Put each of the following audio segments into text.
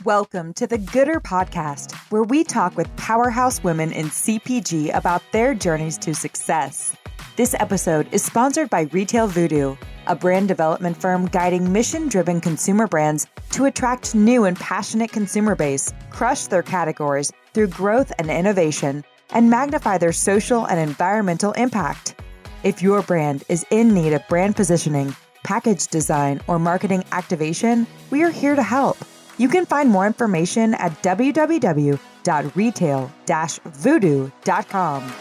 Welcome to the Gooder Podcast, where we talk with powerhouse women in CPG about their journeys to success. This episode is sponsored by Retail Voodoo, a brand development firm guiding mission-driven consumer brands to attract new and passionate consumer base, crush their categories through growth and innovation, and magnify their social and environmental impact. If your brand is in need of brand positioning, package design, or marketing activation, we are here to help. You can find more information at www.retail-voodoo.com.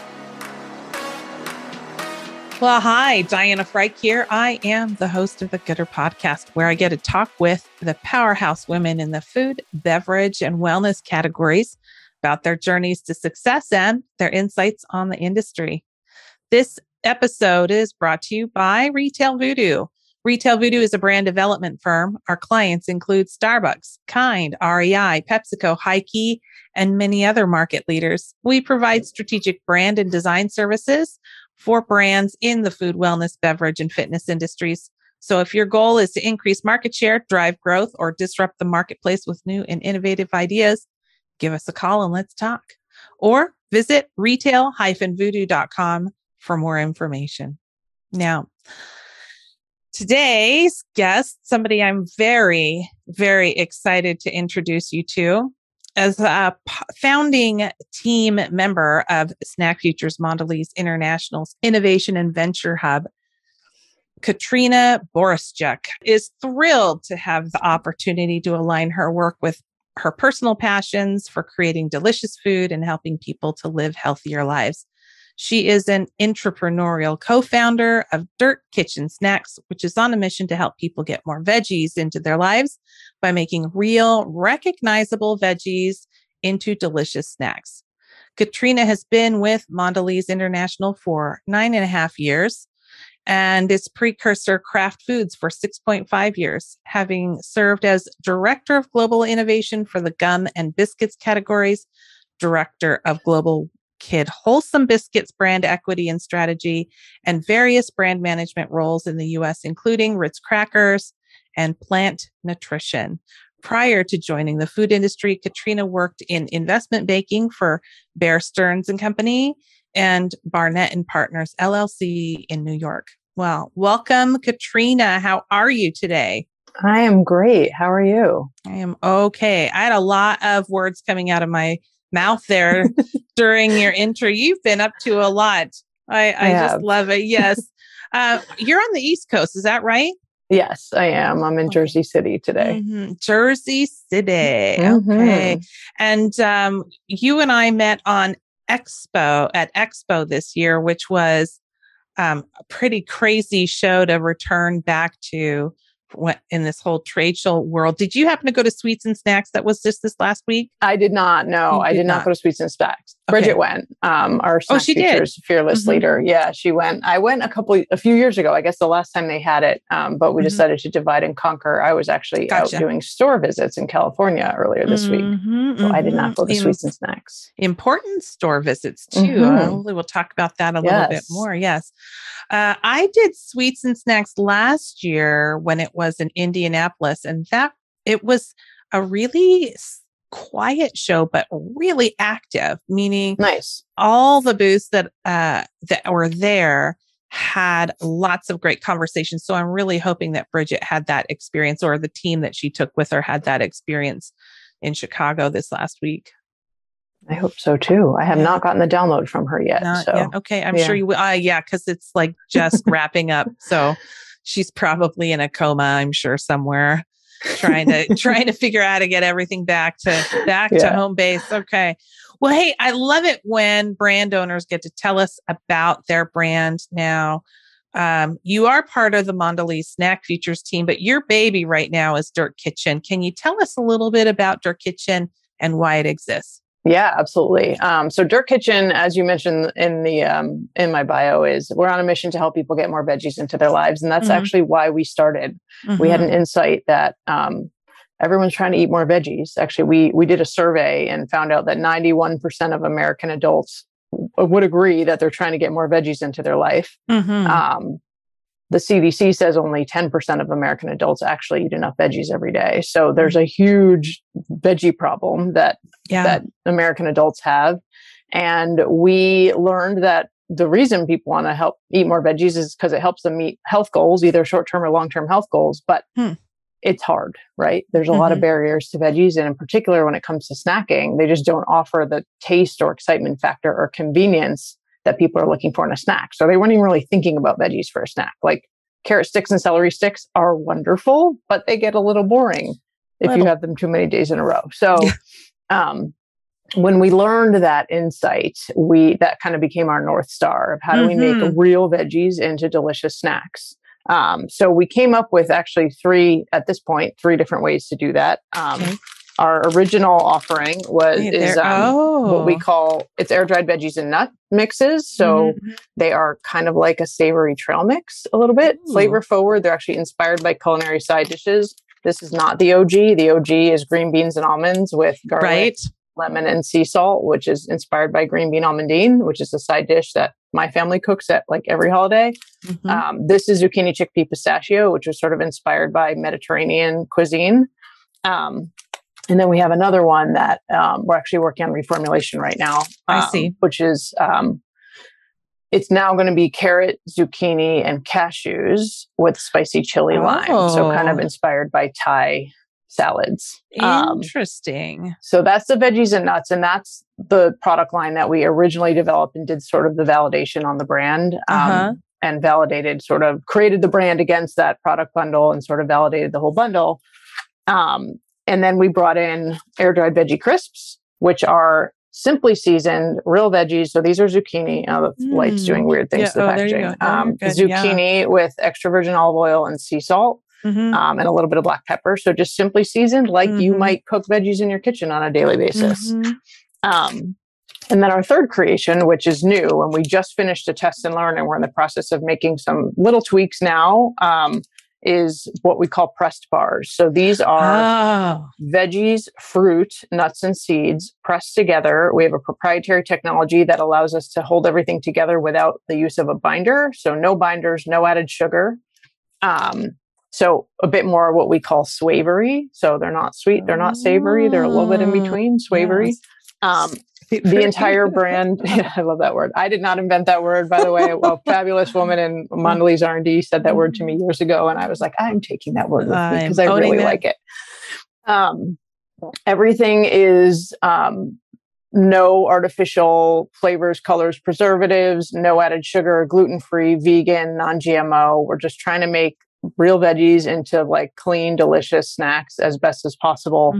Well, hi, Diana Frike here. I am the host of the Gooder Podcast, where I get to talk with the powerhouse women in the food, beverage, and wellness categories about their journeys to success and their insights on the industry. This episode is brought to you by Retail Voodoo. Retail Voodoo is a brand development firm. Our clients include Starbucks, Kind, REI, PepsiCo, Heike, and many other market leaders. We provide strategic brand and design services for brands in the food, wellness, beverage, and fitness industries. So if your goal is to increase market share, drive growth, or disrupt the marketplace with new and innovative ideas, give us a call and let's talk. Or visit retail-voodoo.com for more information. Now, today's guest, somebody I'm very, very excited to introduce you to, as a founding team member of Snack Futures Mondelez International's Innovation and Venture Hub. Katrina Boroschuk is thrilled to have the opportunity to align her work with her personal passions for creating delicious food and helping people to live healthier lives. She is an entrepreneurial co-founder of Dirt Kitchen Snacks, which is on a mission to help people get more veggies into their lives by making real, recognizable veggies into delicious snacks. Katrina has been with Mondelez International for 9.5 years and its precursor Kraft Foods for 6.5 years, having served as Director of Global Innovation for the gum and biscuits categories, Director of Global Kid Wholesome Biscuits brand equity and strategy, and various brand management roles in the U.S., including Ritz Crackers and Plant Nutrition. Prior to joining the food industry, Katrina worked in investment banking for Bear Stearns and Company and Barnett and Partners, LLC in New York. Well, welcome, Katrina. How are you today? I am great. How are you? I am okay. I had a lot of words coming out of my mouth there during your intro. You've been up to a lot. I just love it. Yes. You're on the East Coast. Is that right? Yes, I am. I'm in Jersey City today. Mm-hmm. Jersey City. Okay. And you and I met on Expo this year, which was a pretty crazy show to return back to in this whole trade show world. Did you happen to go to Sweets and Snacks that was just this last week? I did not. No, I did not go to Sweets and Snacks. Bridget went, our Snack Futures fearless leader. Yeah, she went. I went a few years ago, I guess the last time they had it, but we decided to divide and conquer. I was actually out doing store visits in California earlier this week. So I did not go to Sweets and Snacks. Important store visits too. We'll talk about that a little bit more. Yes. I did Sweets and Snacks last year when it was in Indianapolis, and it was a really quiet show, but really active, meaning all the booths that were there had lots of great conversations. So I'm really hoping that Bridget had that experience, or the team that she took with her had that experience in Chicago this last week. I hope so too. I have not gotten the download from her yet. Okay. I'm sure you will. Because it's like just wrapping up. So she's probably in a coma, I'm sure, somewhere trying to figure out how to get everything back to home base. Okay. Well, hey, I love it when brand owners get to tell us about their brand. Now, you are part of the Mondelez Snack Futures team, but your baby right now is Dirt Kitchen. Can you tell us a little bit about Dirt Kitchen and why it exists? Yeah, absolutely. So Dirt Kitchen, as you mentioned in my bio, is we're on a mission to help people get more veggies into their lives. And that's actually why we started. We had an insight that everyone's trying to eat more veggies. Actually, we did a survey and found out that 91% of American adults would agree that they're trying to get more veggies into their life. the CDC says only 10% of American adults actually eat enough veggies every day. So there's a huge veggie problem that American adults have. And we learned that the reason people want to help eat more veggies is because it helps them meet health goals, either short-term or long-term health goals. But it's hard, right? There's a lot of barriers to veggies. And in particular, when it comes to snacking, they just don't offer the taste or excitement factor or convenience that people are looking for in a snack. So they weren't even really thinking about veggies for a snack. Like carrot sticks and celery sticks are wonderful, but they get a little boring if you have them too many days in a row. So when we learned that insight, that kind of became our North Star of how do we make real veggies into delicious snacks. So we came up with actually three different ways to do that. Our original offering is what we call, it's air-dried veggies and nut mixes. So they are kind of like a savory trail mix a little bit, flavor forward. They're actually inspired by culinary side dishes. This is not the OG. The OG is green beans and almonds with garlic, lemon, and sea salt, which is inspired by green bean almondine, which is a side dish that my family cooks at like every holiday. This is zucchini chickpea pistachio, which was sort of inspired by Mediterranean cuisine. And then we have another one that we're actually working on reformulation right now. I see. Which is, it's now going to be carrot, zucchini, and cashews with spicy chili lime. So kind of inspired by Thai salads. Interesting. So that's the veggies and nuts. And that's the product line that we originally developed and did sort of the validation on the brand. And validated, sort of created the brand against that product bundle and sort of validated the whole bundle. And then we brought in air-dried veggie crisps, which are simply seasoned, real veggies. So these are zucchini. The light's doing weird things to the packaging. Zucchini with extra virgin olive oil and sea salt, and a little bit of black pepper. So just simply seasoned like you might cook veggies in your kitchen on a daily basis. And then our third creation, which is new, and we just finished a test and learn, and we're in the process of making some little tweaks now, is what we call pressed bars. So these are veggies, fruit, nuts, and seeds pressed together. We have a proprietary technology that allows us to hold everything together without the use of a binder. So no binders, no added sugar. So a bit more what we call swavery. So they're not sweet, they're not savory, they're a little bit in between, swavery. The entire brand, I love that word. I did not invent that word, by the way. A fabulous woman in Mondelez R&D said that word to me years ago. And I was like, I'm taking that word with me because I really like it. Everything is no artificial flavors, colors, preservatives, no added sugar, gluten-free, vegan, non-GMO. We're just trying to make real veggies into like clean, delicious snacks as best as possible.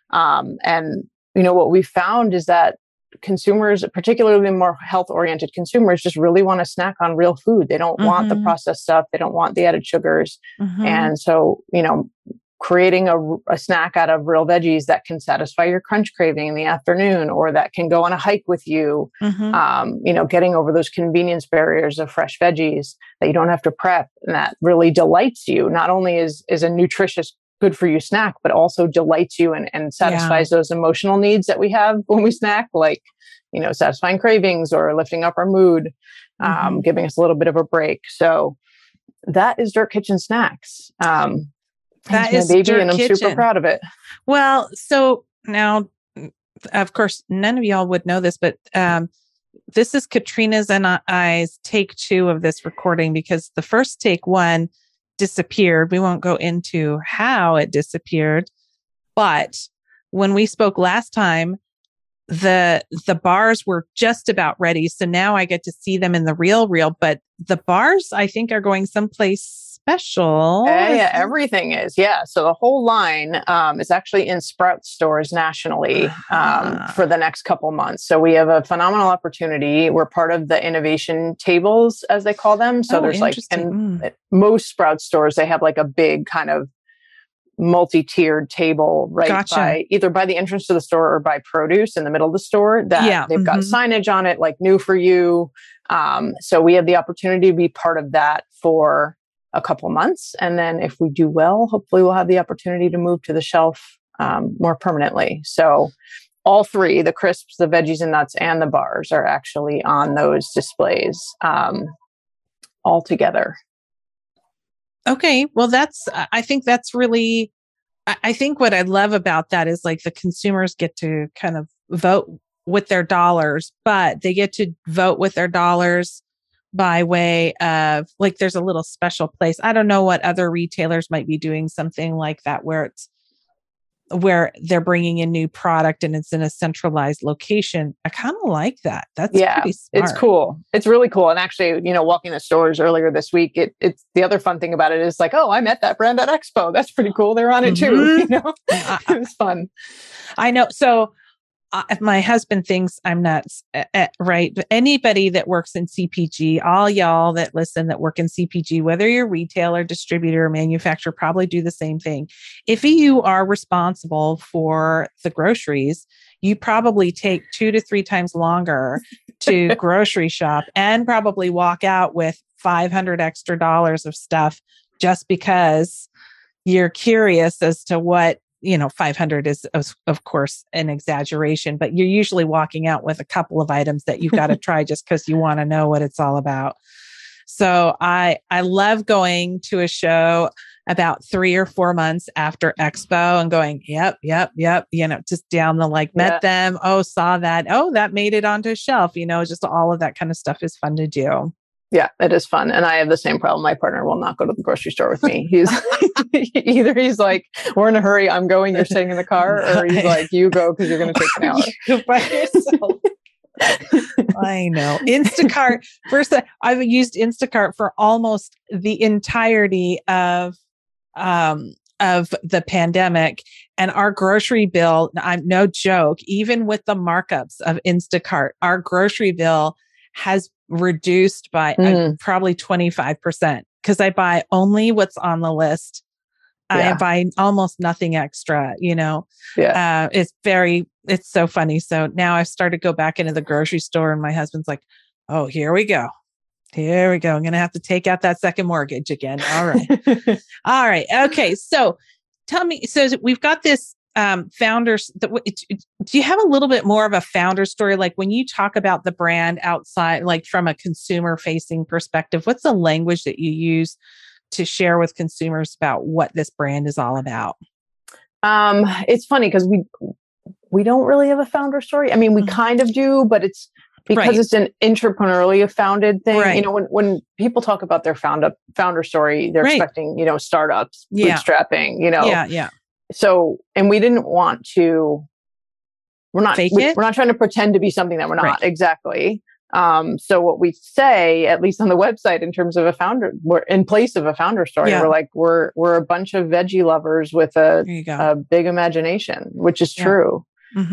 And what we found is that consumers, particularly more health-oriented consumers, just really want to snack on real food. They don't want the processed stuff. They don't want the added sugars. And so, creating a snack out of real veggies that can satisfy your crunch craving in the afternoon, or that can go on a hike with you, getting over those convenience barriers of fresh veggies that you don't have to prep, and that really delights you. Not only is a nutritious, good for you snack, but also delights you and satisfies those emotional needs that we have when we snack, like, satisfying cravings or lifting up our mood, giving us a little bit of a break. So that is Dirt Kitchen Snacks. That is baby, Dirt and I'm Kitchen. super proud of it. Well, so now, of course, none of y'all would know this, but this is Katrina's and I's take 2 of this recording, because the first take 1 disappeared. We won't go into how it disappeared, but when we spoke last time, the bars were just about ready. So now I get to see them in the real, but the bars I think are going someplace special. Yeah, everything is. Yeah. So the whole line is actually in Sprouts stores nationally for the next couple months. So we have a phenomenal opportunity. We're part of the innovation tables, as they call them. So there's most Sprouts stores, they have like a big kind of multi-tiered table by either by the entrance to the store or by produce in the middle of the store that they've got signage on it, like new for you. So we have the opportunity to be part of that for a couple months. And then if we do well, hopefully we'll have the opportunity to move to the shelf more permanently. So all three, the crisps, the veggies and nuts, and the bars are actually on those displays all together. Okay. Well, I think that's really, I think what I love about that is like the consumers get to kind of vote with their dollars, but they get to vote with their dollars by way of like, there's a little special place. I don't know what other retailers might be doing something like that where they're bringing in new product and it's in a centralized location. I kind of like that. That's pretty smart. It's cool. It's really cool. And actually, walking the stores earlier this week, it's the other fun thing about it is like, oh, I met that brand at Expo. That's pretty cool. They're on it too. It was fun. I know. So my husband thinks I'm nuts, right? But anybody that works in CPG, all y'all that listen that work in CPG, whether you're retailer, distributor, or manufacturer, probably do the same thing. If you are responsible for the groceries, you probably take 2 to 3 times longer to grocery shop and probably walk out with $500 extra of stuff just because you're curious as to what 500 is, of course, an exaggeration, but you're usually walking out with a couple of items that you've got to try just because you want to know what it's all about. So I love going to a show about 3 or 4 months after Expo and going, yep, just down the met them. Oh, saw that. Oh, that made it onto a shelf. Just all of that kind of stuff is fun to do. Yeah, it is fun. And I have the same problem. My partner will not go to the grocery store with me. He's either he's like, we're in a hurry, I'm going, you're staying in the car, or he's like, you go because you're going to take an hour. You go by yourself. I know. Instacart. First, I've used Instacart for almost the entirety of the pandemic, and our grocery bill, I'm no joke, even with the markups of Instacart, our grocery bill has reduced by probably 25% because I buy only what's on the list. I buy almost nothing extra, it's so funny. So now I've started to go back into the grocery store and my husband's like, oh, here we go. I'm going to have to take out that second mortgage again. All right. All right. Okay. So tell me, so we've got this founders. Do you have a little bit more of a founder story? Like when you talk about the brand outside, like from a consumer facing perspective, what's the language that you use to share with consumers about what this brand is all about? It's funny because we don't really have a founder story. I mean, we kind of do, but it's because it's an entrepreneurially founded thing. Right. When people talk about their founder story, they're expecting, startups, bootstrapping, Yeah. So, and we didn't want to, we're not trying to pretend to be something that we're not. Right. Exactly. So what we say, at least on the website, in terms of we're in place of a founder story. We're like, we're a bunch of veggie lovers with a big imagination, which is true.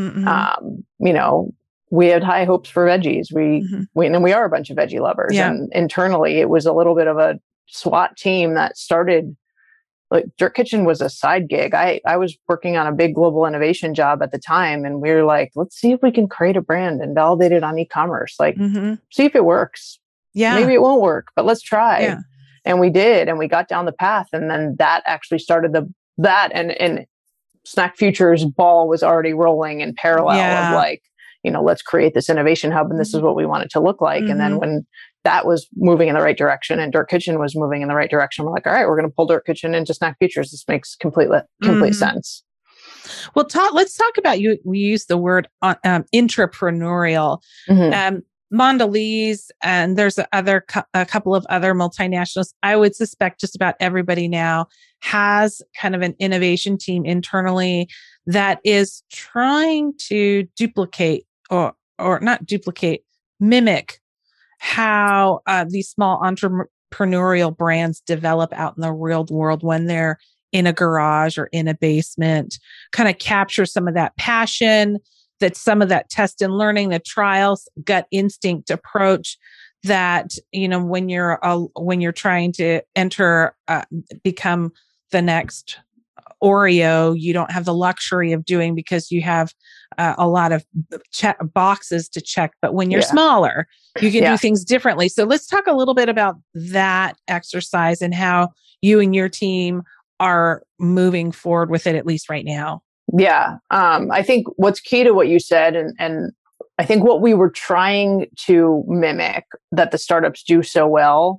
We had high hopes for veggies. We are a bunch of veggie lovers. Yeah. And internally, it was a little bit of a SWAT team that started. Like Dirt Kitchen was a side gig. I was working on a big global innovation job at the time, and we were like, let's see if we can create a brand and validate it on e-commerce. Like, see if it works. Yeah, maybe it won't work, but let's try. Yeah. And we did, and we got down the path, and then that actually started and Snack Futures ball was already rolling in parallel of like, let's create this innovation hub, and this is what we want it to look like. And then when that was moving in the right direction and Dirt Kitchen was moving in the right direction, we're like, all right, we're going to pull Dirt Kitchen into Snack Futures. This makes complete sense. Well, let's talk about we use the word entrepreneurial. Mondelez, and there's a couple of other multinationals. I would suspect just about everybody now has kind of an innovation team internally that is trying to duplicate or not duplicate, mimic how these small entrepreneurial brands develop out in the real world when they're in a garage or in a basement, kind of capture some of that passion, that some of that test and learning, the trials, gut instinct approach that, when you're trying to become the next Oreo, you don't have the luxury of doing because you have a lot of boxes to check. But when you're smaller, you can do things differently. So let's talk a little bit about that exercise and how you and your team are moving forward with it, at least right now. Yeah. I think what's key to what you said, and I think what we were trying to mimic that the startups do so well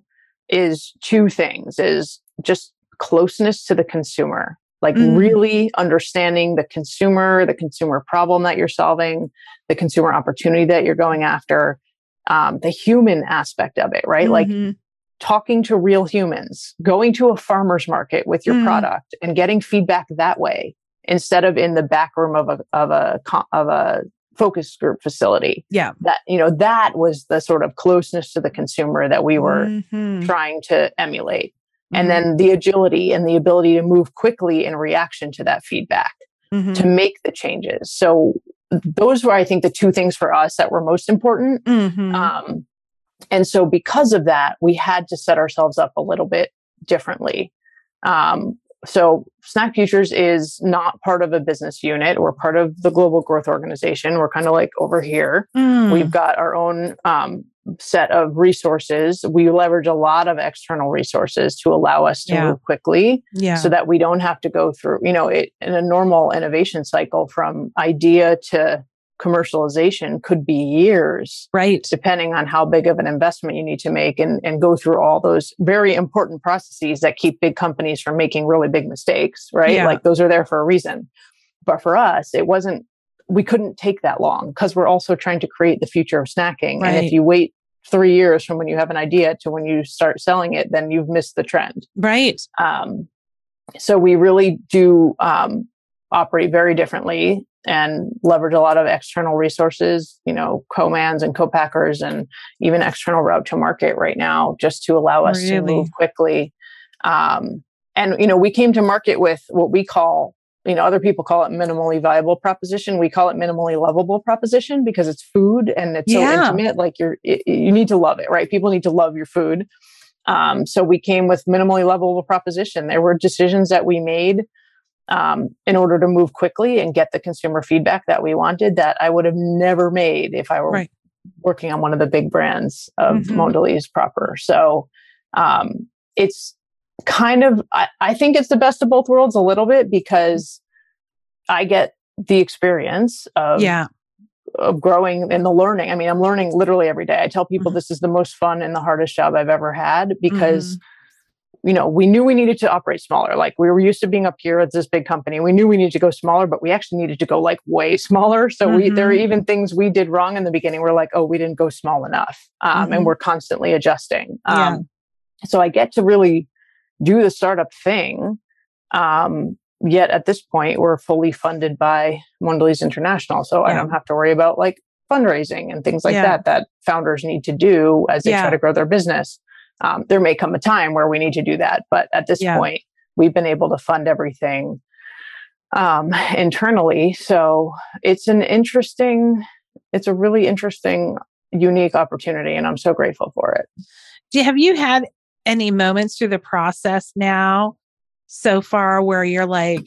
is two things, is just closeness to the consumer, like really understanding the consumer problem that you're solving, the consumer opportunity that you're going after, the human aspect of it, right? Like talking to real humans, going to a farmer's market with your product and getting feedback that way, instead of in the back room of a focus group facility. Yeah. That was the sort of closeness to the consumer that we were trying to emulate. And then the agility and the ability to move quickly in reaction to that feedback to make the changes. So those were, I think, the two things for us that were most important. And so because of that, we had to set ourselves up a little bit differently. So Snack Futures is not part of a business unit. We're part of the global growth organization. We're kind of like over here. We've got our own set of resources. We leverage a lot of external resources to allow us to move quickly so that we don't have to go through, in a normal innovation cycle from idea to commercialization could be years, right? Depending on how big of an investment you need to make and go through all those very important processes that keep big companies from making really big mistakes, right? Yeah. Like those are there for a reason. But for us, we couldn't take that long because we're also trying to create the future of snacking. Right. And if you wait 3 years from when you have an idea to when you start selling it, then you've missed the trend. Right. So we really do operate very differently and leverage a lot of external resources, co-mans and co-packers and even external route to market right now, just to allow us to move quickly. And we came to market with what we call, other people call it minimally viable proposition. We call it minimally lovable proposition because it's food and it's so intimate. Like you need to love it, right? People need to love your food. So we came with minimally lovable proposition. There were decisions that we made in order to move quickly and get the consumer feedback that we wanted that I would have never made if I were working on one of the big brands of Mondelez proper. So it's kind of, I think it's the best of both worlds a little bit because I get the experience of growing and the learning. I mean, I'm learning literally every day. I tell people this is the most fun and the hardest job I've ever had because we knew we needed to operate smaller. Like we were used to being up here at this big company. We knew we needed to go smaller, but we actually needed to go like way smaller. So there are even things we did wrong in the beginning. We're like, oh, we didn't go small enough. And we're constantly adjusting. So I get to really do the startup thing. Yet at this point, we're fully funded by Mondelez International. So I don't have to worry about like fundraising and things like that founders need to do as they try to grow their business. There may come a time where we need to do that. But at this point, we've been able to fund everything internally. So it's a really interesting, unique opportunity. And I'm so grateful for it. Have you had any moments through the process now so far where you're like,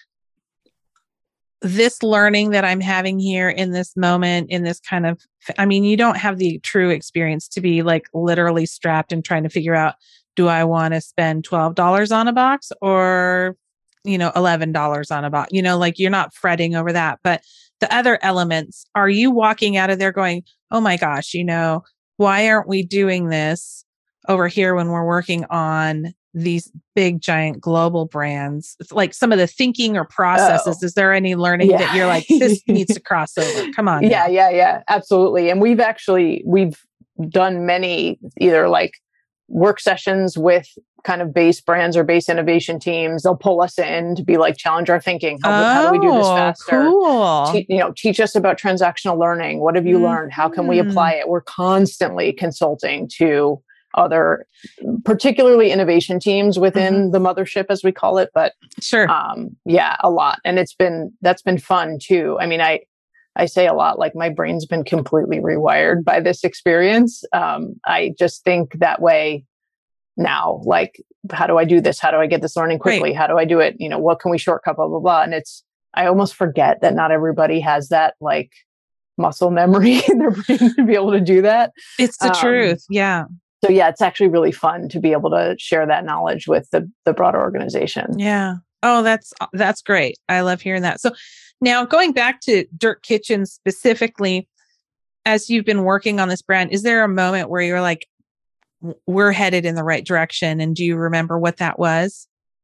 this learning that I'm having here in this moment, in this kind of, you don't have the true experience to be like literally strapped and trying to figure out, do I want to spend $12 on a box or, $11 on a box? Like you're not fretting over that. But the other elements, are you walking out of there going, oh my gosh, why aren't we doing this over here when we're working on these big, giant global brands? It's like some of the thinking or processes. Is there any learning that you're like, this needs to cross over? Come on. Yeah, absolutely. And we've done many either like work sessions with kind of base brands or base innovation teams. They'll pull us in to be like, challenge our thinking. How do we do this faster? Cool. Teach us about transactional learning. What have you learned? How can we apply it? We're constantly consulting to other, particularly innovation teams within the mothership, as we call it. But a lot. And that's been fun too. I mean, I say a lot, like my brain's been completely rewired by this experience. I just think that way now, like, how do I do this? How do I get this learning quickly? How do I do it? What can we shortcut, blah, blah, blah. And I almost forget that not everybody has that like muscle memory in their brain to be able to do that. It's the truth. Yeah. So it's actually really fun to be able to share that knowledge with the broader organization. Yeah. Oh, that's great. I love hearing that. So now going back to Dirt Kitchen specifically, as you've been working on this brand, is there a moment where you're like, we're headed in the right direction. And do you remember what that was?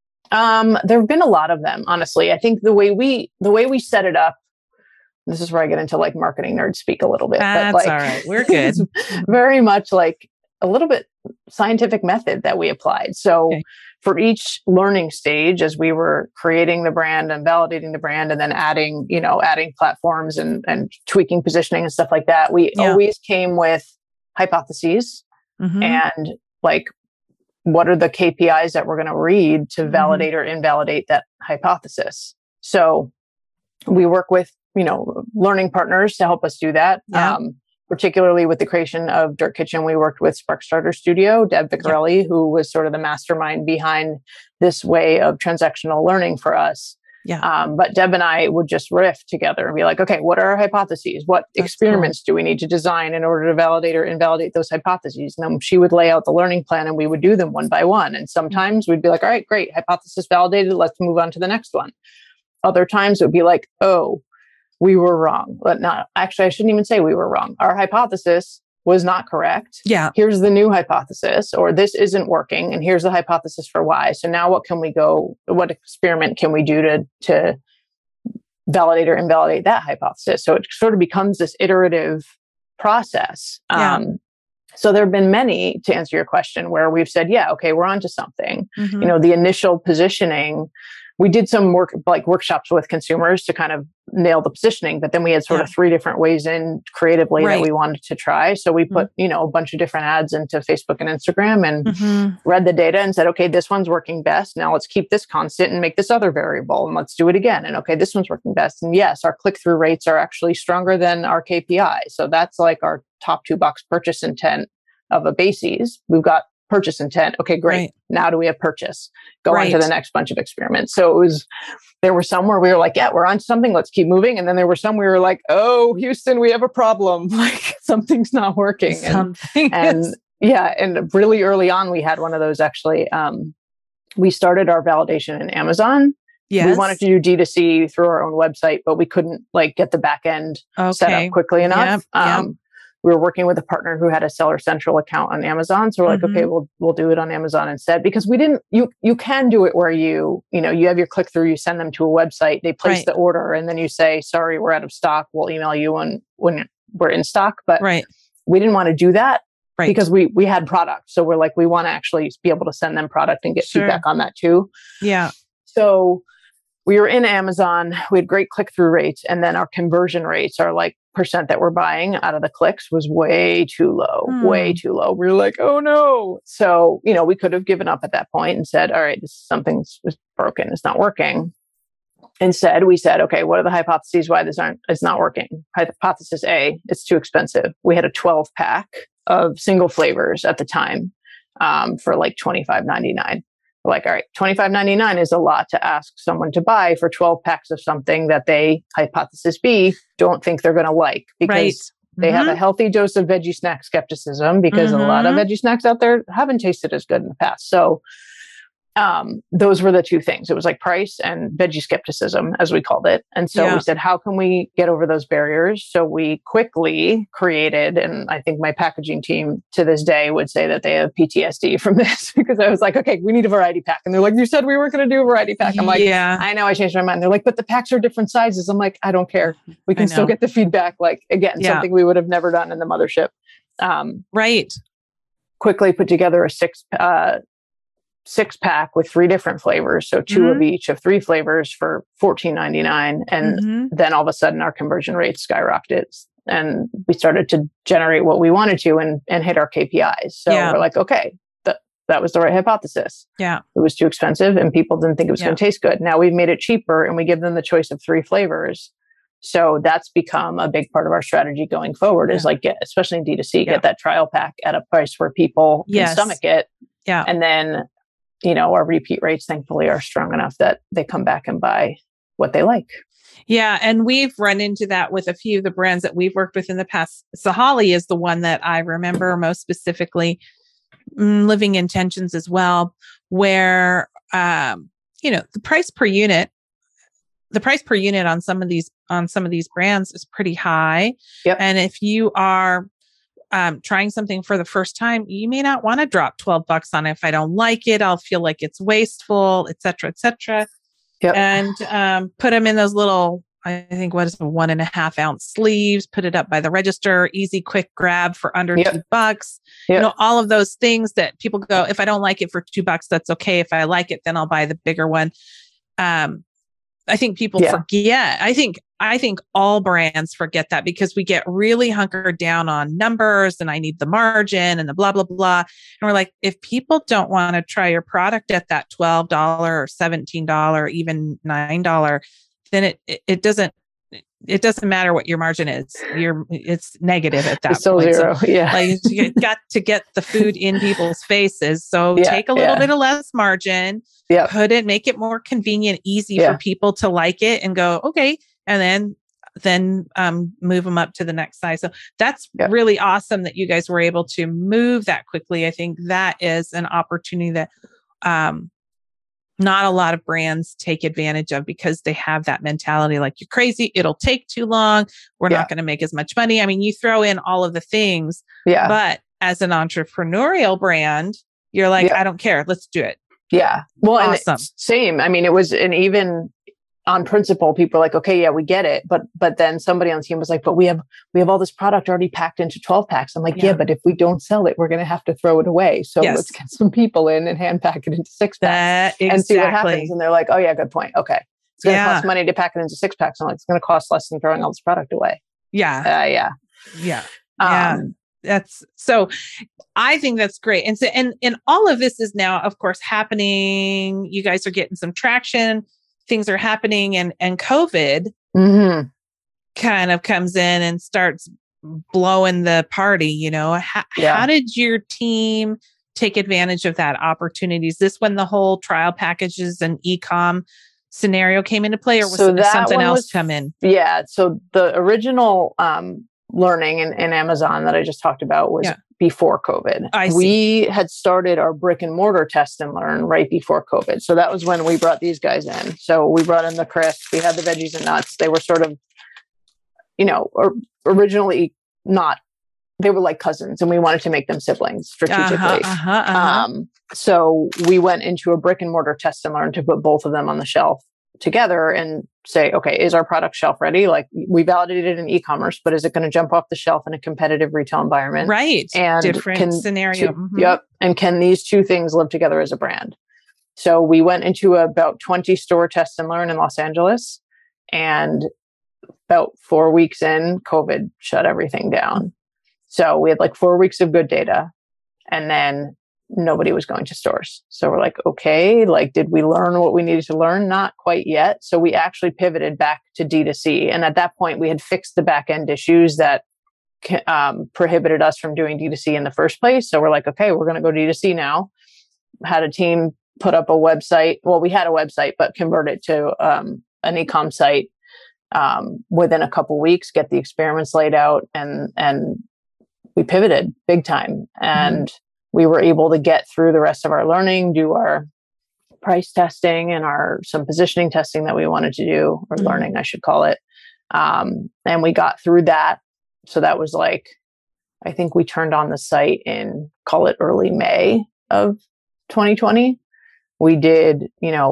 There have been a lot of them, honestly. I think the way we set it up, this is where I get into like marketing nerd speak a little bit. That's but like, all right. We're good. Very much like a little bit scientific method that we applied. So for each learning stage, as we were creating the brand and validating the brand and then adding platforms and tweaking positioning and stuff like that, we always came with hypotheses and like, what are the KPIs that we're going to read to validate or invalidate that hypothesis? So we work with, learning partners to help us do that. Yeah. Particularly with the creation of Dirt Kitchen, we worked with Sparkstarter Studio, Deb Vicarelli, who was sort of the mastermind behind this way of transactional learning for us. Yeah. But Deb and I would just riff together and be like, okay, what are our hypotheses? What experiments do we need to design in order to validate or invalidate those hypotheses? And then she would lay out the learning plan and we would do them one by one. And sometimes we'd be like, all right, great, hypothesis validated. Let's move on to the next one. Other times it would be like, oh, we were wrong. But not actually, I shouldn't even say we were wrong. Our hypothesis was not correct. Yeah. Here's the new hypothesis, or this isn't working. And here's the hypothesis for why. So now what experiment can we do to validate or invalidate that hypothesis? So it sort of becomes this iterative process. Yeah. So there have been many, to answer your question, where we've said, yeah, okay, we're onto something. The initial positioning, we did some workshops with consumers to kind of nail the positioning, but then we had sort of 3 different ways in creatively that we wanted to try. So we put, a bunch of different ads into Facebook and Instagram and read the data and said, okay, this one's working best. Now let's keep this constant and make this other variable and let's do it again. And okay, this one's working best. And yes, our click-through rates are actually stronger than our KPI. So that's like our top 2 box purchase intent of a bases. We've got purchase intent. Okay, great. Right. Now do we have purchase? Go on to the next bunch of experiments. So there were some where we were like, yeah, we're on something. Let's keep moving. And then there were some we were like, oh, Houston, we have a problem. Like something's not working. And really early on, we had one of those actually. We started our validation in Amazon. Yes. We wanted to do D2C through our own website, but we couldn't get the back end set up quickly enough. Yep. We were working with a partner who had a Seller Central account on Amazon. So we're like, okay, we'll do it on Amazon instead, because you can do it where you have your click through, you send them to a website, they place the order, and then you say, sorry, we're out of stock. We'll email you when we're in stock. But we didn't want to do that because we had product. So we're like, we want to actually be able to send them product and get feedback on that too. Yeah. So we were in Amazon, we had great click-through rates, and then our conversion rates, our percent that we're buying out of the clicks, was way too low. We were like, oh no. So, we could have given up at that point and said, all right, something's broken. It's not working. Instead, we said, okay, what are the hypotheses why it's not working? Hypothesis A, it's too expensive. We had a 12-pack of single flavors at the time for like $25.99. Like, all right, $25.99 is a lot to ask someone to buy for 12 packs of something that they, hypothesis B, don't think they're going to like, because they have a healthy dose of veggie snack skepticism, because a lot of veggie snacks out there haven't tasted as good in the past. So those were the 2 things. It was like price and veggie skepticism, as we called it. And so we said, how can we get over those barriers? So we quickly created, and I think my packaging team to this day would say that they have PTSD from this, because I was like, okay, we need a variety pack. And they're like, you said we weren't going to do a variety pack. I'm like, I know, I changed my mind. They're like, but the packs are different sizes. I'm like, I don't care. We can still get the feedback. Something we would have never done in the mothership. Quickly put together a 6-pack with 3 different flavors. So 2 of each of 3 flavors for $14.99. And then all of a sudden our conversion rates skyrocketed, and we started to generate what we wanted to and hit our KPIs. So we're like, okay, that was the right hypothesis. Yeah. It was too expensive and people didn't think it was going to taste good. Now we've made it cheaper and we give them the choice of 3 flavors. So that's become a big part of our strategy going forward, is especially in D2C, get that trial pack at a price where people can stomach it. Yeah. And then our repeat rates, thankfully, are strong enough that they come back and buy what they like. Yeah. And we've run into that with a few of the brands that we've worked with in the past. Sahali is the one that I remember most specifically. Living Intentions as well, where, the price per unit on some of these brands is pretty high. Yep. And if you are trying something for the first time, you may not want to drop $12 on it. If I don't like it, I'll feel like it's wasteful, et cetera, et cetera. Yep. And put them in those little, I think, what is it, 1.5 ounce sleeves, put it up by the register, easy, quick grab for under $2. You know, all of those things that people go, if I don't like it for $2, that's okay. If I like it, then I'll buy the bigger one. I think people forget. I think all brands forget that because we get really hunkered down on numbers and I need the margin and the blah, blah, blah. And we're like, if people don't want to try your product at that $12 or $17, even $9, then it doesn't matter what your margin is. It's negative at that it's still point. Zero. So, yeah. Like you got to get the food in people's faces. So take a little bit of less margin, make it more convenient, easy for people to like it and go, okay. And then move them up to the next size. So that's really awesome that you guys were able to move that quickly. I think that is an opportunity that, not a lot of brands take advantage of because they have that mentality like, you're crazy. It'll take too long. We're not going to make as much money. I mean, you throw in all of the things, but as an entrepreneurial brand, you're like, I don't care. Let's do it. Yeah. Well, awesome. And same. I mean, it was, and even on principle, people are like, okay, yeah, we get it. But then somebody on the team was like, but we have all this product already packed into 12 packs. I'm like, but if we don't sell it, we're going to have to throw it away. So let's get some people in and hand pack it into 6 packs and see what happens. And they're like, oh yeah, good point. Okay. It's going to cost money to pack it into 6 packs. I'm like, it's going to cost less than throwing all this product away. Yeah. That's so I think that's great. And so, and all of this is now, of course, happening. You guys are getting some traction. Things are happening and COVID kind of comes in and starts blowing the party, you know. How did your team take advantage of that opportunity? Is this when the whole trial packages and e-com scenario came into play, or was something else come in? Yeah. So the original learning in Amazon that I just talked about was before COVID. We had started our brick and mortar test and learn right before COVID. So that was when we brought these guys in. So we brought in the crisp, we had the veggies and nuts. They were sort of, you know, originally not, they were like cousins and we wanted to make them siblings strategically. So we went into a brick and mortar test and learn to put both of them on the shelf together and say, okay, is our product shelf ready? Like we validated in e-commerce, but is it going to jump off the shelf in a competitive retail environment? Right. And different scenario. And can these two things live together as a brand? So we went into about 20 store test and learn in Los Angeles, and about 4 weeks in, COVID shut everything down. So we had like 4 weeks of good data, and then nobody was going to stores. So we're like, okay, like, did we learn what we needed to learn? Not quite yet. So we actually pivoted back to D2C. And at that point, we had fixed the back end issues that prohibited us from doing D2C in the first place. So we're like, okay, we're going to go D2C now. Had a team put up a website. Well, we had a website, but convert it to an e-com site within a couple weeks, get the experiments laid out, and we pivoted big time. And we were able to get through the rest of our learning, do our price testing and some positioning testing that we wanted to do, or learning, I should call it. And we got through that. So that was like, I think we turned on the site in, call it early May of 2020. We did,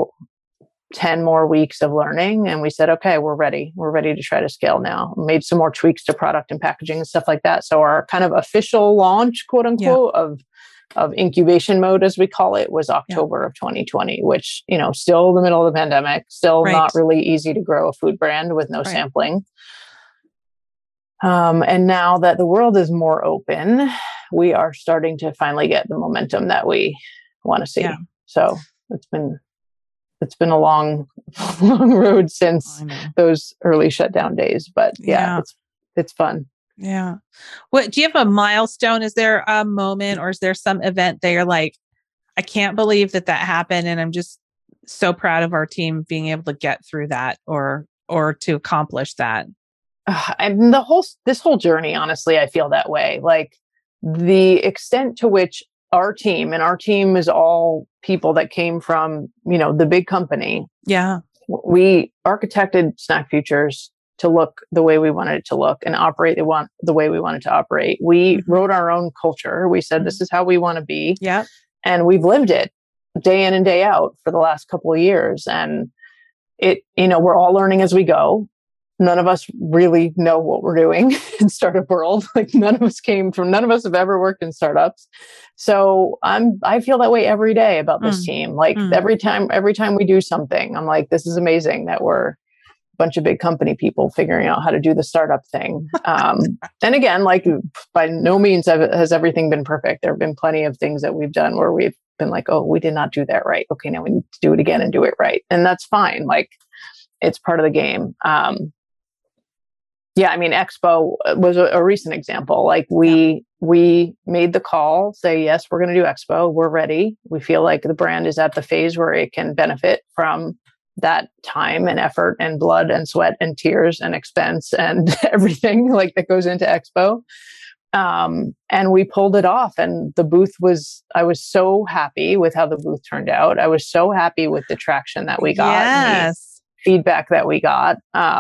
10 more weeks of learning, and we said, okay, we're ready. We're ready to try to scale now. Made some more tweaks to product and packaging and stuff like that. So our kind of official launch, quote unquote, of incubation mode, as we call it, was October of 2020, which, still the middle of the pandemic, still not really easy to grow a food brand with no sampling. And now that the world is more open, we are starting to finally get the momentum that we want to see. Yeah. So it's been a long road since those early shutdown days, but it's fun. Yeah. What do you have a milestone? Is there a moment, or is there some event that you're like, I can't believe that happened, and I'm just so proud of our team being able to get through that or to accomplish that? And this whole journey, honestly, I feel that way. Like the extent to which our team is all people that came from, the big company. Yeah. We architected Snack Futures to look the way we wanted it to look and operate the way we wanted to operate. We wrote our own culture. We said, this is how we want to be. Yeah. And we've lived it day in and day out for the last couple of years. And we're all learning as we go. None of us really know what we're doing in startup world. Like none of us have ever worked in startups. So I feel that way every day about this team. Like every time we do something, I'm like, this is amazing that we're a bunch of big company people figuring out how to do the startup thing. And again, like by no means has everything been perfect. There have been plenty of things that we've done where we've been like, oh, we did not do that right. Okay, now we need to do it again and do it right. And that's fine. Like it's part of the game. Yeah, I mean, Expo was a recent example. Like we made the call, say, yes, we're going to do Expo. We're ready. We feel like the brand is at the phase where it can benefit from that time and effort and blood and sweat and tears and expense and everything like that goes into Expo. And we pulled it off, and the booth I was so happy with how the booth turned out. I was so happy with the traction that we got. Yes. The feedback that we got.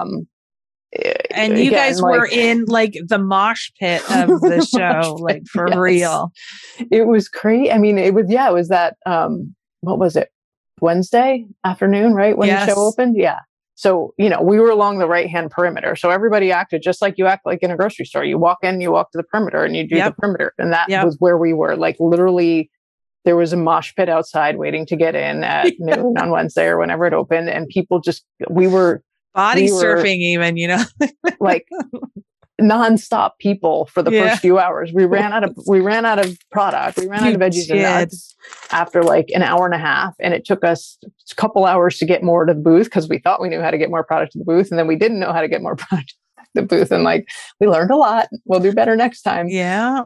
And you guys were in like the mosh pit of the show, like for real. It was crazy. I mean, it was that, what was it? Wednesday afternoon, right? When the show opened? Yeah. So, we were along the right-hand perimeter. So everybody acted just like you act like in a grocery store. You walk in, you walk to the perimeter and you do the perimeter. And that was where we were. Like literally there was a mosh pit outside waiting to get in at noon on Wednesday or whenever it opened. And people we were surfing even, like nonstop people for the first few hours. We ran out of product. We ran out of veggies and nuts after like an hour and a half. And it took us a couple hours to get more to the booth because we thought we knew how to get more product to the booth. And then we didn't know how to get more product to the booth. And like, we learned a lot. We'll do better next time. Yeah.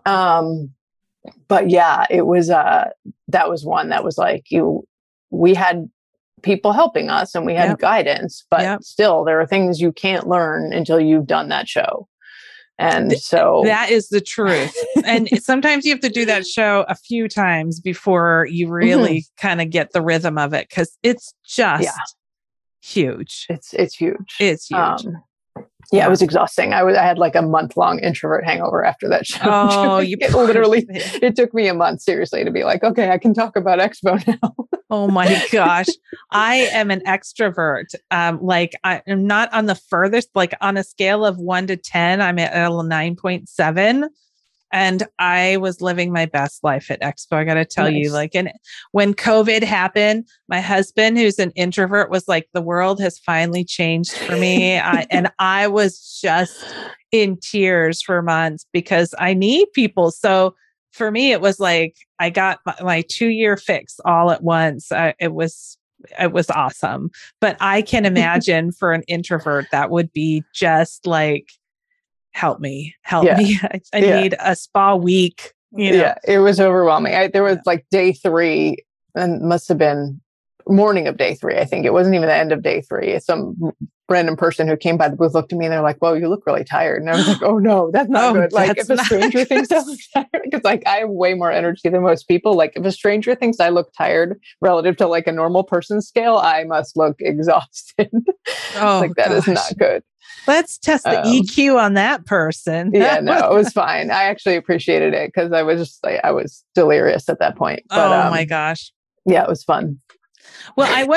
But yeah, it was, that was one that was like we had people helping us and we had guidance, but still there are things you can't learn until you've done that show. And so that is the truth. And sometimes you have to do that show a few times before you really kind of get the rhythm of it. Cause it's just huge. It's huge. It's huge. It was exhausting. I had like a month-long introvert hangover after that show. Oh, it took me a month, seriously, to be like, okay, I can talk about Expo now. Oh my gosh. I am an extrovert. Like I am not on the furthest, like on a scale of 1 to 10, I'm at a 9.7. And I was living my best life at Expo. I got to tell you, like, and when COVID happened, my husband, who's an introvert, was like, the world has finally changed for me. And I was just in tears for months because I need people. So for me, it was like, I got my 2-year fix all at once. It was awesome. But I can imagine for an introvert, that would be just like, help me. I need a spa week. Yeah, it was overwhelming. There was like day 3 and must have been morning of day 3. I think it wasn't even the end of day 3. Some random person who came by the booth looked at me and they're like, "Whoa, you look really tired." And I was like, "Oh no, that's not good." Like if a stranger thinks I look tired, because like I have way more energy than most people. Like if a stranger thinks I look tired relative to like a normal person's scale, I must look exhausted. Oh, like that is not good. Let's test the EQ on that person. Yeah, no, it was fine. I actually appreciated it because I was just like, I was delirious at that point. But, my gosh. Yeah, it was fun. Well, I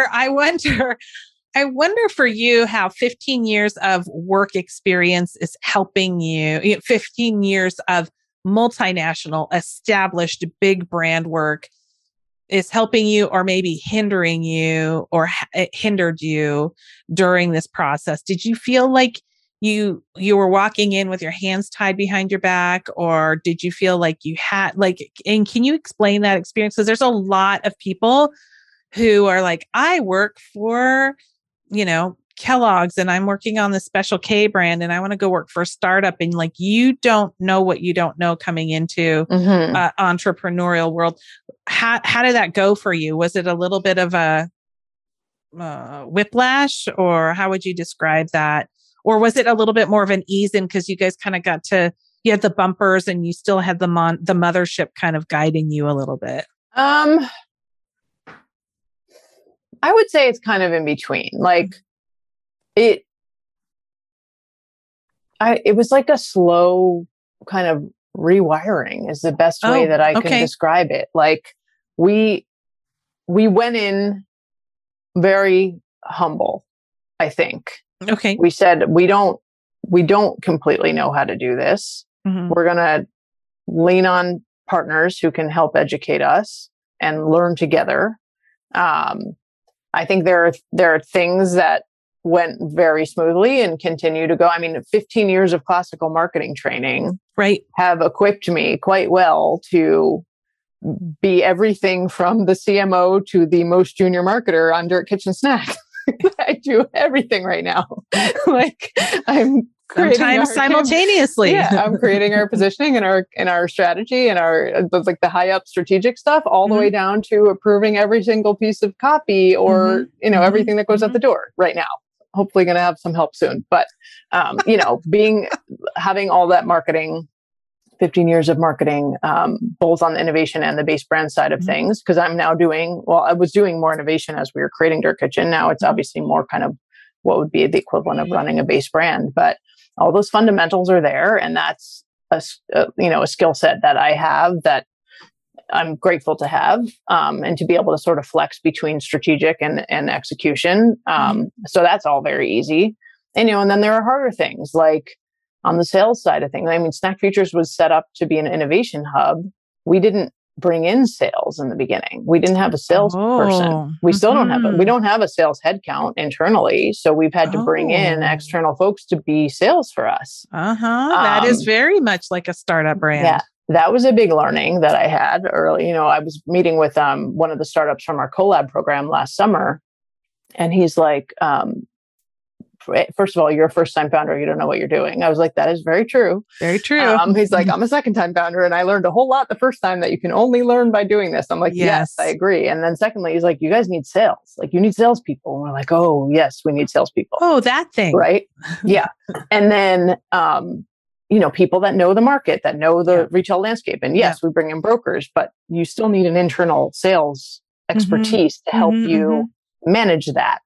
wonder for you how 15 years of work experience is helping you, 15 years of multinational established big brand work is helping you or maybe hindering you or it hindered you during this process. Did you feel like you were walking in with your hands tied behind your back, or did you feel like you had and can you explain that experience? Because there's a lot of people who are like, I work for, Kellogg's and I'm working on the Special K brand and I want to go work for a startup. And like, you don't know what you don't know coming into entrepreneurial world. How did that go for you? Was it a little bit of a whiplash, or how would you describe that? Or was it a little bit more of an ease in because you guys kind of you had the bumpers and you still had the mothership kind of guiding you a little bit? I would say it's kind of in between. Like It was like a slow kind of rewiring is the best way that I can describe it. Like we went in very humble, I think. Okay. We said, we don't completely know how to do this. Mm-hmm. We're going to lean on partners who can help educate us and learn together. I think there are things that went very smoothly and continue to go. I mean, 15 years of classical marketing training have equipped me quite well to be everything from the CMO to the most junior marketer on Dirt Kitchen Snack. I do everything right now. Like I'm sometimes simultaneously. I'm creating our positioning and our strategy and our like the high up strategic stuff all the way down to approving every single piece of copy or everything that goes out the door right now. Hopefully going to have some help soon. But having all that marketing, 15 years of marketing, both on the innovation and the base brand side of things, because I'm now I was doing more innovation as we were creating Dirt Kitchen. Now it's obviously more kind of what would be the equivalent of running a base brand, but all those fundamentals are there. And that's a skill set that I have that I'm grateful to have, and to be able to sort of flex between strategic and execution. So that's all very easy. And then there are harder things like on the sales side of things. I mean, Snack Futures was set up to be an innovation hub. We didn't bring in sales in the beginning. We didn't have a salesperson. We still don't have it. We don't have a sales headcount internally. So we've had to bring in external folks to be sales for us. That is very much like a startup brand. Yeah. That was a big learning that I had early. I was meeting with one of the startups from our collab program last summer. And he's like, first of all, you're a first-time founder. You don't know what you're doing. I was like, that is very true. Very true. He's like, I'm a second-time founder, and I learned a whole lot the first time that you can only learn by doing this. I'm like, yes, I agree. And then secondly, he's like, you guys need sales. Like, you need salespeople. And we're like, oh, yes, we need salespeople. Oh, that thing. Right? Yeah. And then, people that know the market, that know the retail landscape. And yes, we bring in brokers, but you still need an internal sales expertise to help you manage that.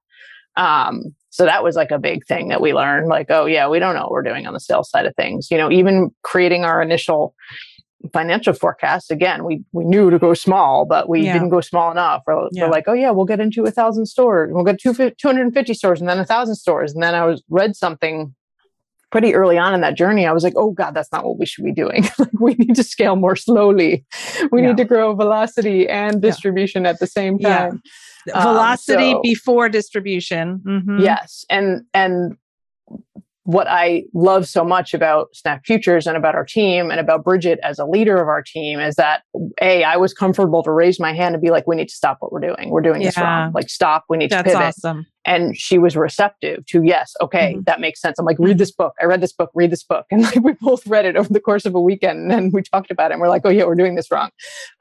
So that was like a big thing that we learned, like, oh yeah, we don't know what we're doing on the sales side of things. Even creating our initial financial forecast, again, we knew to go small, but we didn't go small enough. We're like, oh yeah, we'll get into 1,000 stores. We'll get 250 stores and then 1,000 stores. And then I read something pretty early on in that journey. I was like, oh God, that's not what we should be doing. Like, we need to scale more slowly. We need to grow velocity and distribution at the same time. Velocity before distribution. Yes. And what I love so much about Snack Futures and about our team and about Bridget as a leader of our team is that I was comfortable to raise my hand and be like, we need to stop what we're doing. We're doing this wrong. Like, stop. We need to pivot. That's awesome. And she was receptive to, yes, okay, that makes sense. I'm like, read this book. I read this book, read this book. And like, we both read it over the course of a weekend. And then we talked about it and we're like, oh yeah, we're doing this wrong.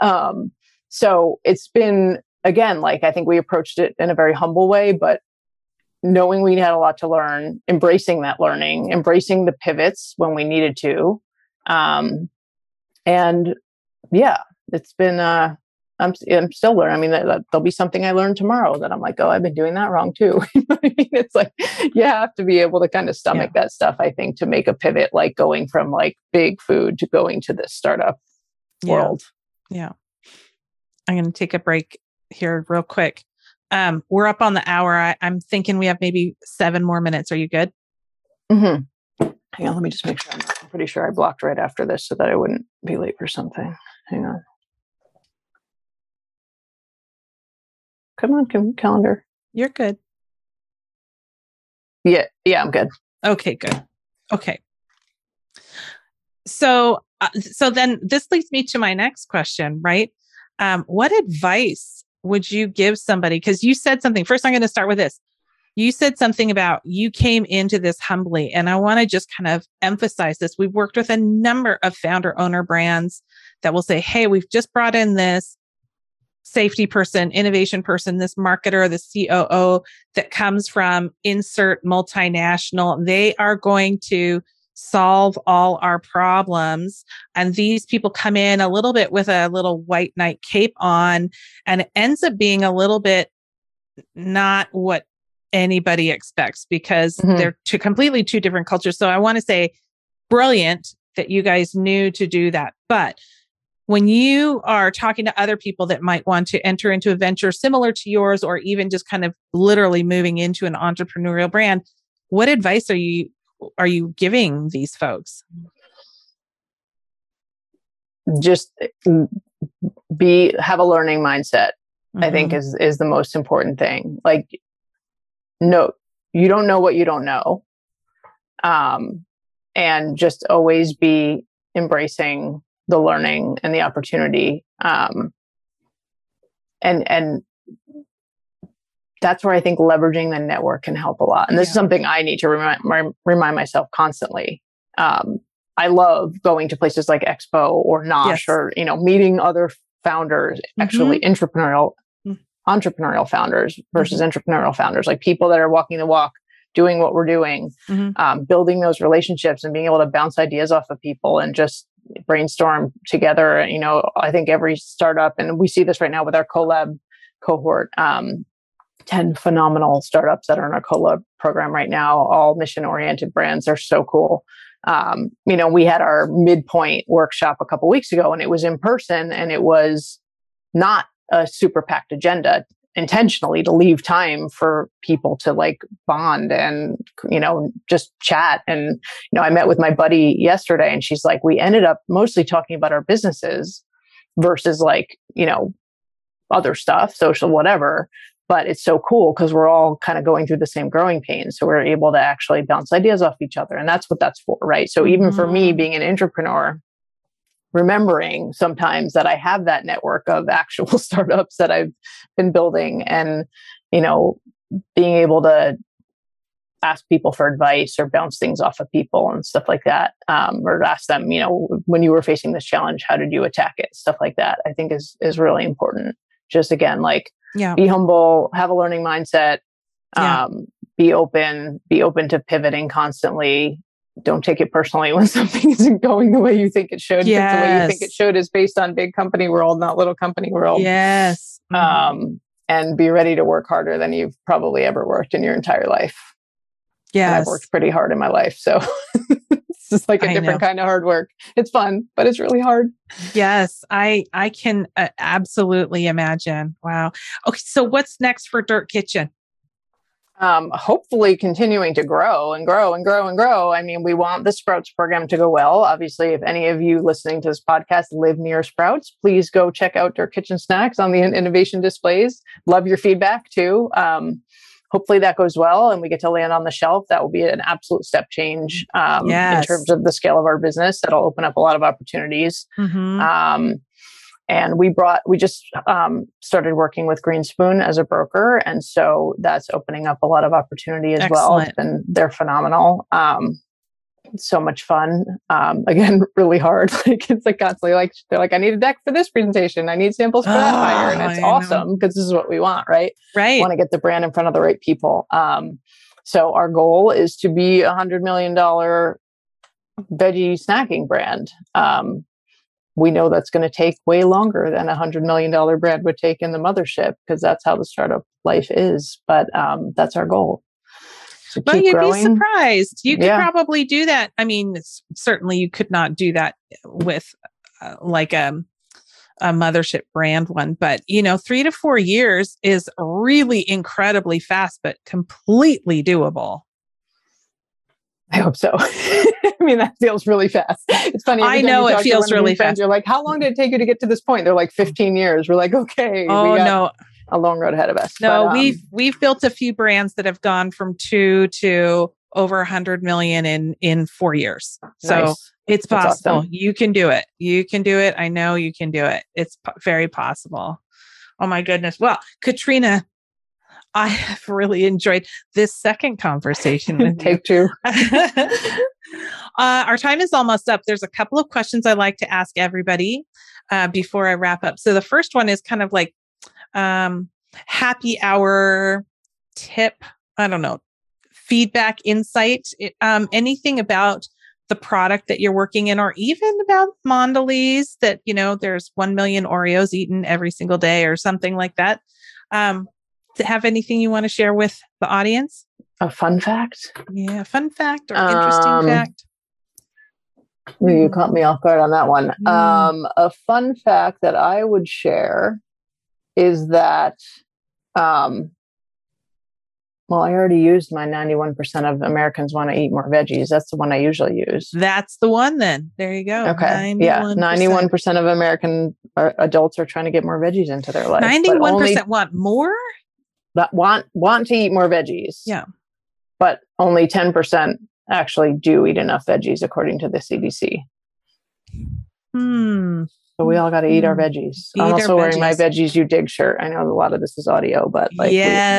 So it's been, again, like, I think we approached it in a very humble way, but knowing we had a lot to learn, embracing that learning, embracing the pivots when we needed to. And yeah, it's been, I'm still learning. I mean, there'll be something I learned tomorrow that I'm like, oh, I've been doing that wrong too. You know what I mean? It's like, you have to be able to kind of stomach that stuff, I think, to make a pivot, like going from like big food to going to this startup world. Yeah. I'm going to take a break here real quick. We're up on the hour. I'm thinking we have maybe 7 more minutes. Are you good? Hang on, let me just make sure. I'm pretty sure I blocked right after this so that I wouldn't be late for something. Hang on. Come on, calendar. You're good. Yeah, I'm good. Okay, good. Okay. So then this leads me to my next question, right? What advice would you give somebody? Because you said something. First, I'm going to start with this. You said something about you came into this humbly. And I want to just kind of emphasize this. We've worked with a number of founder owner brands that will say, hey, we've just brought in this safety person, innovation person, this marketer, the COO that comes from insert multinational. They are going to solve all our problems. And these people come in a little bit with a little white knight cape on, and it ends up being a little bit not what anybody expects because they're completely two different cultures. So I want to say brilliant that you guys knew to do that. But when you are talking to other people that might want to enter into a venture similar to yours, or even just kind of literally moving into an entrepreneurial brand, what advice are you giving these folks? Just have a learning mindset, I think is the most important thing. Like, no, you don't know what you don't know. And just always be embracing the learning and the opportunity. And that's where I think leveraging the network can help a lot. And this is something I need to remind myself constantly. I love going to places like Expo or Nosh or, meeting other founders, actually entrepreneurial founders versus entrepreneurial founders, like people that are walking the walk, doing what we're doing, building those relationships and being able to bounce ideas off of people and just brainstorm together. I think every startup, and we see this right now with our collab cohort, 10 phenomenal startups that are in our collab program right now, all mission-oriented brands. They're so cool. We had our midpoint workshop a couple weeks ago, and it was in person, and it was not a super packed agenda, intentionally to leave time for people to like bond and, just chat. And, I met with my buddy yesterday, and she's like, we ended up mostly talking about our businesses versus like, other stuff, social, whatever. But it's so cool because we're all kind of going through the same growing pains. So we're able to actually bounce ideas off each other. And that's what that's for, right? So even for me being an entrepreneur, remembering sometimes that I have that network of actual startups that I've been building and, being able to ask people for advice or bounce things off of people and stuff like that. Or ask them, when you were facing this challenge, how did you attack it? Stuff like that, I think is really important. Just again, like, be humble, have a learning mindset, be open to pivoting constantly. Don't take it personally when something isn't going the way you think it should. Yes. The way you think it should is based on big company world, not little company world. Yes. And be ready to work harder than you've probably ever worked in your entire life. Yes. And I've worked pretty hard in my life. So it's just like a different kind of hard work. It's fun, but it's really hard. Yes, I can absolutely imagine. Wow. Okay, so what's next for Dirt Kitchen? Hopefully continuing to grow and grow and grow and grow. I mean, we want the Sprouts program to go well. Obviously, if any of you listening to this podcast live near Sprouts, please go check out Dirt Kitchen Snacks on the innovation displays. Love your feedback too. Hopefully that goes well and we get to land on the shelf. That will be an absolute step change in terms of the scale of our business. That'll open up a lot of opportunities. And we just started working with Green Spoon as a broker. And so that's opening up a lot of opportunity as well. They're phenomenal. It's so much fun. Again, really hard. Like it's like constantly like, they're like, I need a deck for this presentation. I need samples for that fire. And it's awesome because this is what we want, right? Right. Want to get the brand in front of the right people. So our goal is to be $100 million veggie snacking brand. We know that's going to take way longer than $100 million brand would take in the mothership because that's how the startup life is. But that's our goal. So well, you'd be surprised. You could probably do that. I mean, certainly you could not do that with like a mothership brand one, but 3 to 4 years is really incredibly fast, but completely doable. I hope so. I mean, that feels really fast. It's funny. I know it feels really fast. You're like, how long did it take you to get to this point? They're like 15 years. We're like, okay. Oh, no. A long road ahead of us. No, but, we've built a few brands that have gone from 2 to over 100 million in 4 years. So nice. It's possible. Awesome. You can do it. You can do it. I know you can do it. It's very possible. Oh my goodness. Well, Katrina, I have really enjoyed this second conversation with Take two. Our time is almost up. There's a couple of questions I like to ask everybody before I wrap up. So the first one is kind of like happy hour tip. I don't know, feedback, insight, anything about the product that you're working in, or even about Mondelez that, there's 1 million Oreos eaten every single day or something like that. have anything you want to share with the audience? A fun fact? Yeah, fun fact or interesting fact. You caught me off guard on that one. A fun fact that I would share is that, well, I already used my 91% of Americans want to eat more veggies. That's the one I usually use. That's the one then. There you go. Okay. 91%. Yeah. 91% of American adults are trying to get more veggies into their life. 91% want more? That want to eat more veggies. Yeah. But only 10% actually do eat enough veggies, according to the CDC. So we all got to eat our veggies. I'm also wearing my Veggies You Dig shirt. I know a lot of this is audio, but like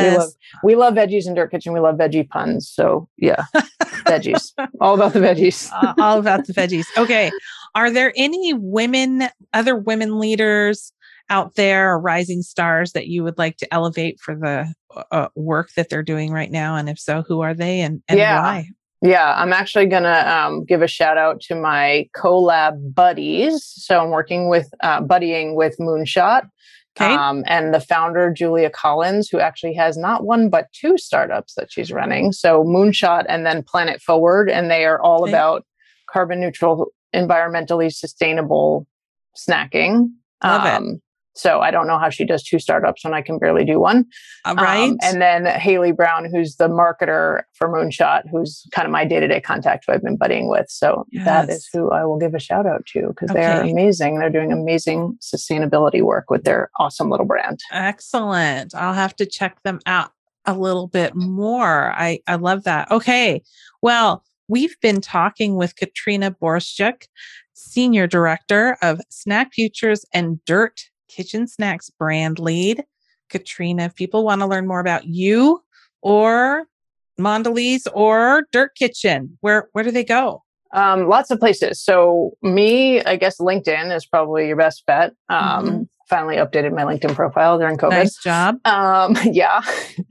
we love veggies in Dirt Kitchen. We love veggie puns. So yeah, veggies. All about the veggies. All about the veggies. Okay. Are there any other women leaders out there, or rising stars that you would like to elevate for the work that they're doing right now? And if so, who are they and why? Yeah, I'm actually going to give a shout out to my collab buddies. So I'm working with buddying with Moonshot and the founder, Julia Collins, who actually has not one, but 2 startups that she's running. So Moonshot and then Planet Forward. And they are all about carbon neutral, environmentally sustainable snacking. Love it. So I don't know how she does 2 startups when I can barely do one. Right. And then Haley Brown, who's the marketer for Moonshot, who's kind of my day-to-day contact who I've been buddying with. So that is who I will give a shout out to, because they're amazing. They're doing amazing sustainability work with their awesome little brand. Excellent. I'll have to check them out a little bit more. I love that. Okay. Well, we've been talking with Katrina Borschuk, Senior Director of Snack Futures and Dirt Kitchen Snacks brand lead. Katrina, if people want to learn more about you or Mondelez or Dirt Kitchen, where do they go? Lots of places. So I guess LinkedIn is probably your best bet. Finally updated my LinkedIn profile during COVID. Nice job. Yeah.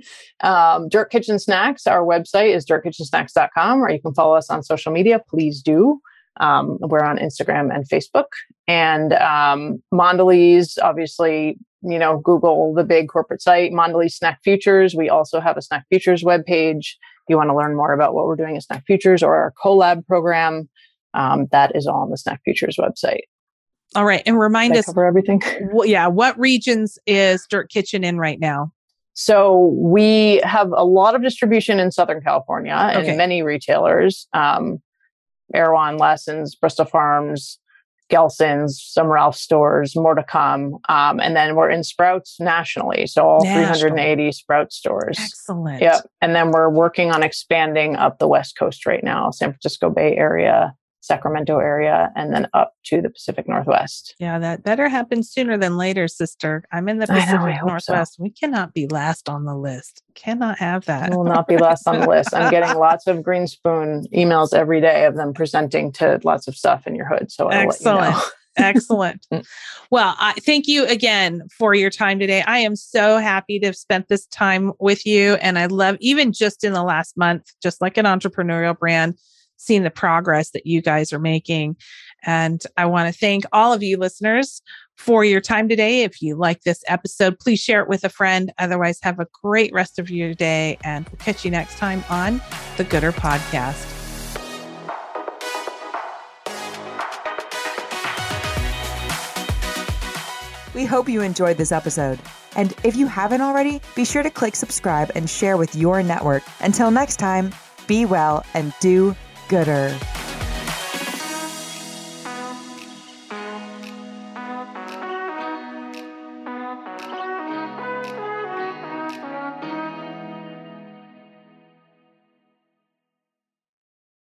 Dirt Kitchen Snacks, our website is dirtkitchensnacks.com, or you can follow us on social media. Please do. We're on Instagram and Facebook. And Mondelez, obviously, Google the big corporate site, Mondelez Snack Futures. We also have a Snack Futures webpage. If you want to learn more about what we're doing at Snack Futures or our collab program, that is all on the Snack Futures website. All right. And remind us. Cover everything? What regions is Dirt Kitchen in right now? So we have a lot of distribution in Southern California and many retailers. Erewhon, Lessons, Bristol Farms, Gelson's, some Ralph stores, more to come. And then we're in Sprouts nationally. So all 380 Sprouts stores. Excellent. Yep. And then we're working on expanding up the West Coast right now, San Francisco Bay Area, Sacramento area, and then up to the Pacific Northwest. Yeah, that better happen sooner than later, sister. I'm in the Pacific Northwest. So. We cannot be last on the list. Cannot have that. We will not be last on the list. I'm getting lots of Green Spoon emails every day of them presenting to lots of stuff in your hood. So I'll let you know. Excellent. Well, thank you again for your time today. I am so happy to have spent this time with you. And I love, even just in the last month, just like an entrepreneurial brand, seeing the progress that you guys are making. And I want to thank all of you listeners for your time today. If you like this episode, please share it with a friend. Otherwise, have a great rest of your day. And we'll catch you next time on the Gooder Podcast. We hope you enjoyed this episode. And if you haven't already, be sure to click subscribe and share with your network. Until next time, be well and do gooder.